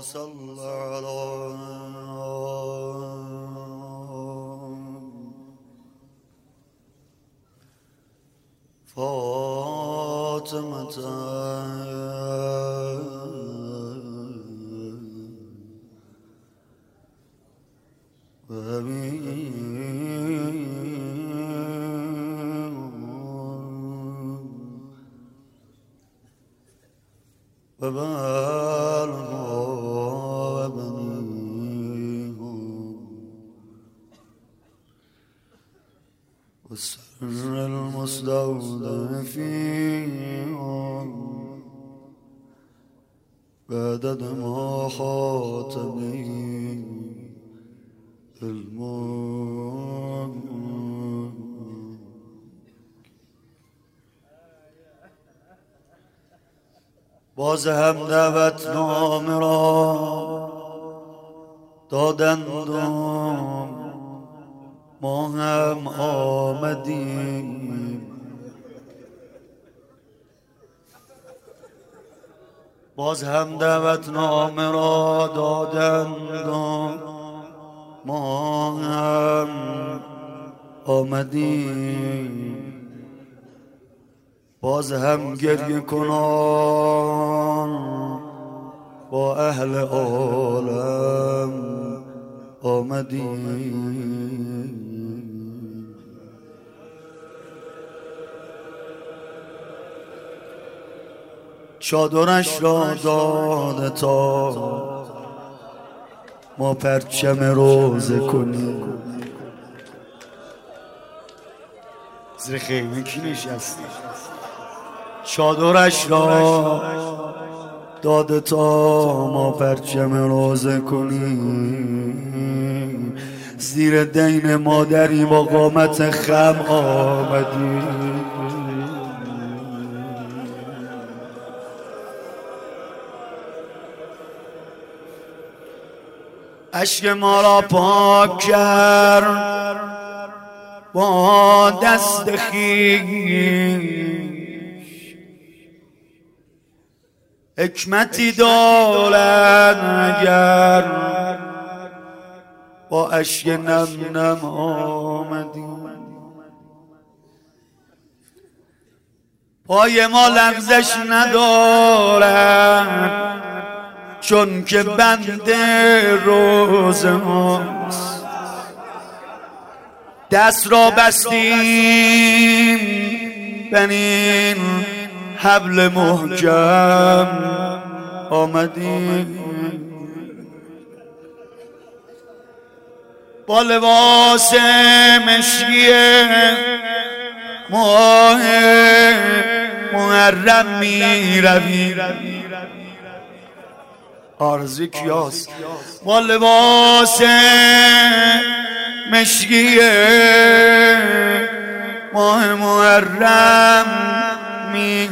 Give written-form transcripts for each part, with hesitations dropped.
صل على فاطمة وبنيه والسر المستودع فيهم بعدد ما خاتمي الموت. باز هم دعوت نامه را دادندم، ما هم آمدیم. باز هم دعوت نامه را دادندم، ما هم آمدیم. باز هم گریه کنان با اهل عالم آمدیم. چادرش را داده تا ما پرچم روزه کنیم. زیر خیمه کی نشسته؟ چادرش را داده تا ما پرچم روزه کنیم. زیر دین مادری با قامت خم آمدیم. اشک ما را پاک کرد با دست خویش، حکمتی دارد اگر با اشک نم نم آمدیم. پای ما لغزش ندارد چون که بنده روز ماست. دست را بستیم بنین حبل محکم آمدیم. با لباس مشکی ماه محرم می رویم. آرزوی کیاست؟ با لباس مشکی ماه محرم می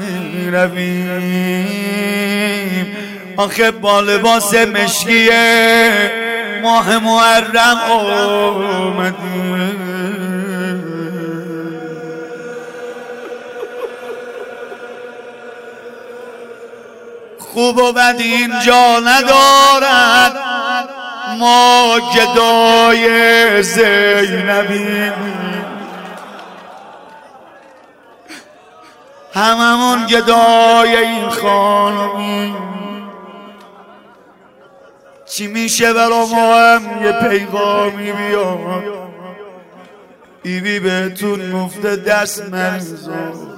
رویم. آخه با لباس مشکی ماه محرم آمدیم. خوب و بد اینجا ندارد، ما گدای زینبیم. هممون گدای این خانمیم. چی میشه برا ما هم یه پیغامی بیاد؟ بیبی بهتون گفته دست مریضان.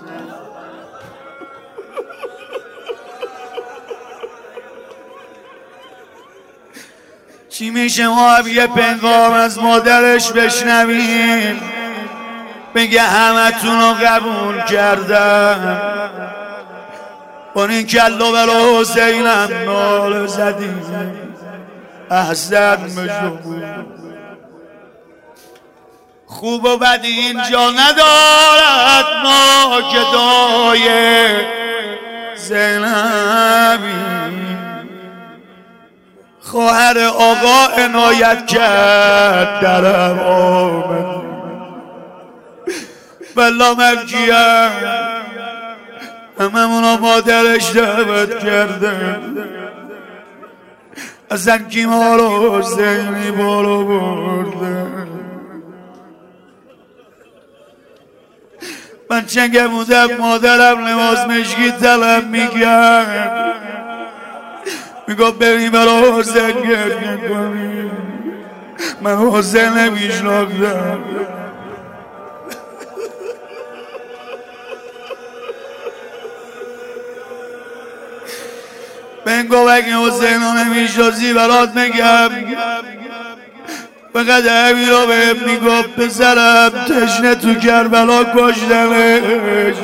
چی میشه ما هم یه پیغام از مادرش بشنویم بگه همتون رو قبول کردم، اون این کلو برا حسینم نال زدیم احسن مجمون. خوب و بد اینجا ندارد، ما گدای زینبیم. خواهر آقا عنایت کرد درم آمد بلا مرگیم. هممونو مادرش دعوت کرده، اصلا کی ما رو حسینی بالا برده؟ من چنگه بودم مادرم لباس مشکی طلب میکرد، میگفت بریم برای حسین گریه کنیم. من حسین نمیشناختم. من گفت اگه حسین رو نمیشناسی برات میگم، فقط همین رو بهم میگفت پسرم تشنه تو کربلا کشتنش.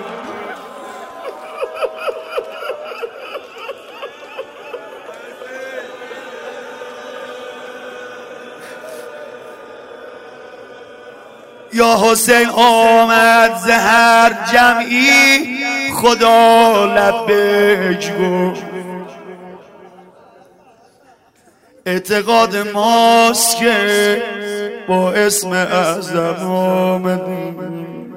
یا حسین آمد زهر جمعی خدا لبیک گفت. اعتقاد ماست که با اسم اعظم آمدیم،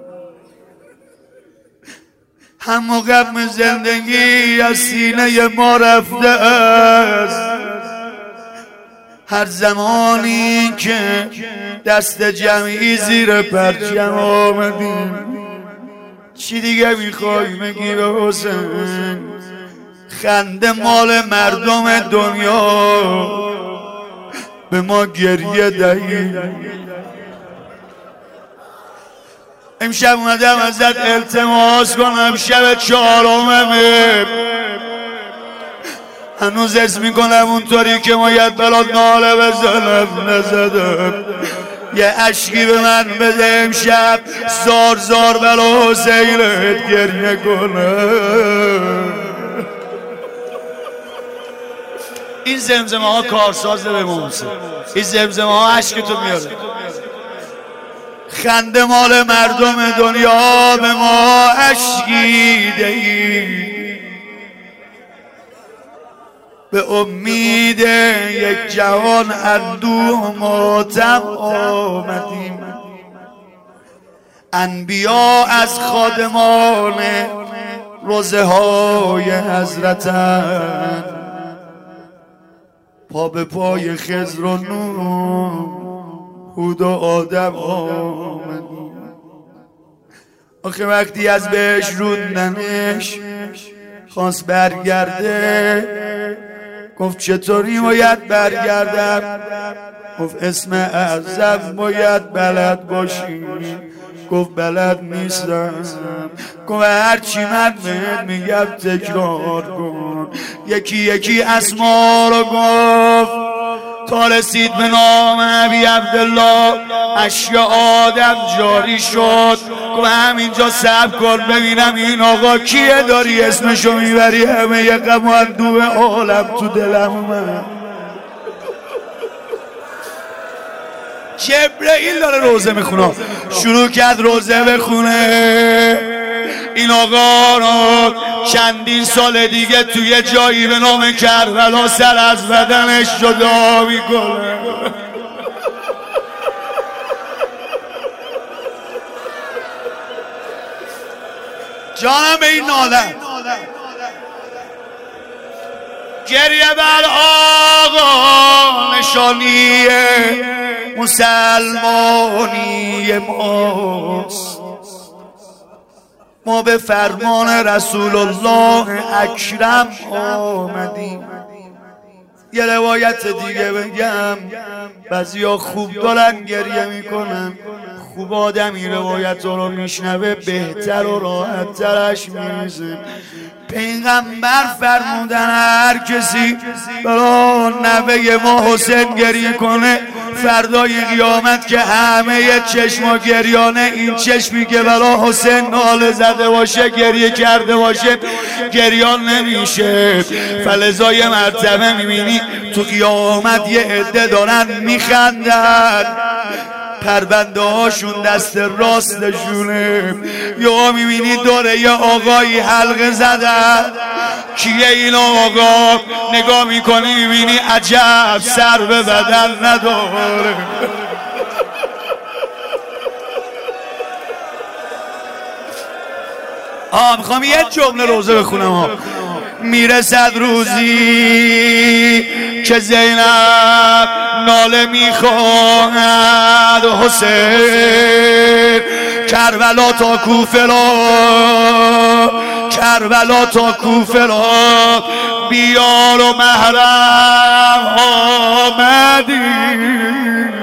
هم و غم زندگی از سینه ما رفته است. هر زمانی که دست جمعی زیر پرچم آمدیم، چی دیگه میخوای بگی به حسین؟ خنده مال مردم دنیا، به ما گریه دهی. امشب اومدم ازت التماس کنم، شب 4مه، هنوز اسم میکنم اونطوری که باید برات ناله بزنم نزدم. یه عشقی به من بده امشب زار زار برا حسینت گریه کنم. این زمزمه ها کارساز به موسیقی، این زمزمه ها عشقتو میاره. خنده مال مردم دنیا، به ما عشقی دهی. به امید یک جهان اندوه ماتم آمدیم. انبیا از خادمان روزه های حضرتن، پا به پای خضر و نوح هود و آدم آمدیم. آخه وقتی از بهش روندنش خواست برگرده، گفت چطوری باید برگردم؟ گفت اسم اعظم باید بلد باشی. گفت بلد نیستم. گفت هرچی من بهت میگم تکرار کن. یکی یکی اسما رو گفت تا رسید به نام ابی عبدالله. اشک آدم جاری شد. گفت همینجا صبر کن ببینم این آقا کیه داری اسمشو میبری؟ همه یه غم و اندوه عالم تو دلم من. جبرئیل داره روزه میخونه، شروع کرد روزه بخونه. این آقا رو چندین سال دیگه توی جایی به نام کربلا سر از بدنش جدا میکنه. جانم به این ناله گریه بر آقا نشانی مسلمانی ماست. ما به فرمان رسول الله اکرم آمدیم. یه روایت دیگه بگم، بعضیا خوب دارن گریه میکنن، خوب آدمی روایت رو میشنوه بهتر و راحت ترش میریزه. پیغمبر فرمودن هر کسی برای نوه ما حسین گریه کنه، فردای قیامت که همه چشما گریانه، این چشمی که برای حسین ناله زده باشه گریه کرده باشه گریان نمیشه. فلذای مرتبه میبینی تو قیامت یه عده دارن میخندن، پرونده هاشون دست راستشونه. یا میبینی دوره یه آقایی حلقه زدن، کیه این آقا؟ نگاه میکنی میبینی عجب سر به بدن نداره. میخوام یه جمله روزه بخونم. میرسد روزی که زینب ناله میخواهد حسین کربلا تا کوفه را کربلا تا کوفه را بیار و محرم آمدی